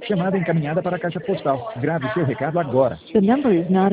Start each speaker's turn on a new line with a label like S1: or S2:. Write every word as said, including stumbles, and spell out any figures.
S1: Chamada encaminhada para a caixa postal. Grave seu recado agora.
S2: The number is not